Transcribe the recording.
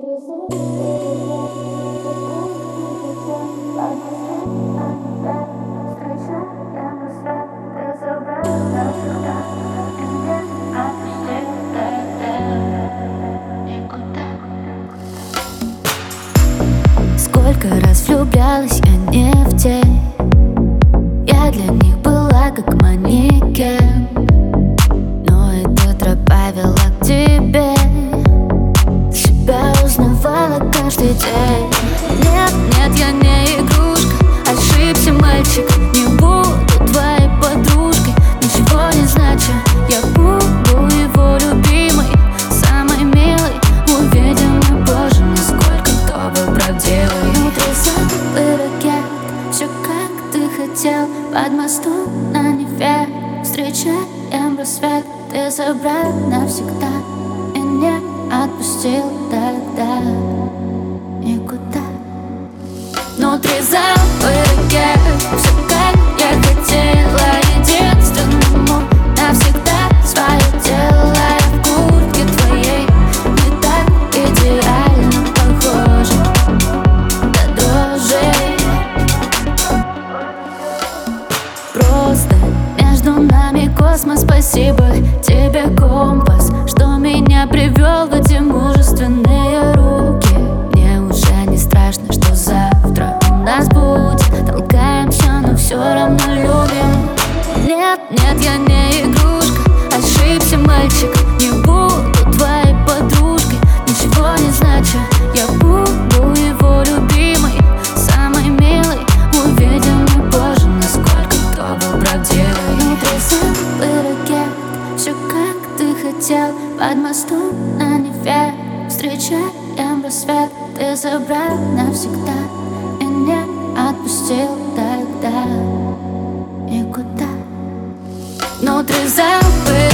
Сколько раз влюблялась я не в тень. Я для них была как манекен, но эта тропа вела к тебе. Себя узнавала каждый день. Нет, нет, я не игрушка, ошибся мальчик. Не буду твоей подружкой, ничего не значу. Я буду его любимой, самой милой. Увидим мы позже, насколько кто был правдивый. Внутри забыл ракет, все как ты хотел. Под мостом на Неве встречаем рассвет. Ты забрал навсегда и не отпустил тогда никуда. Внутри забыл ракет, все как я хотела. Единственному навсегда свое тело. Я в куртке твоей, мы так идеально похожи до дрожи. Просто между нами космос. Спасибо тебе, компас, что меня привел в эти мужественные руки. Мне уже не страшно, что завтра у нас будет. Толкаемся, но все равно любим. Нет, нет, я не игрушка, ошибся мальчик. Не буду твоей подружкой, ничего не значу. Я буду его любимой, самой милой. Увидим мы позже, насколько кто был правдивый. Внутри забыл ракет, все как ты хотел. Под мостом на Неве встречаем рассвет. Ты забрал навсегда и не отпустил тогда никуда. Внутри забыл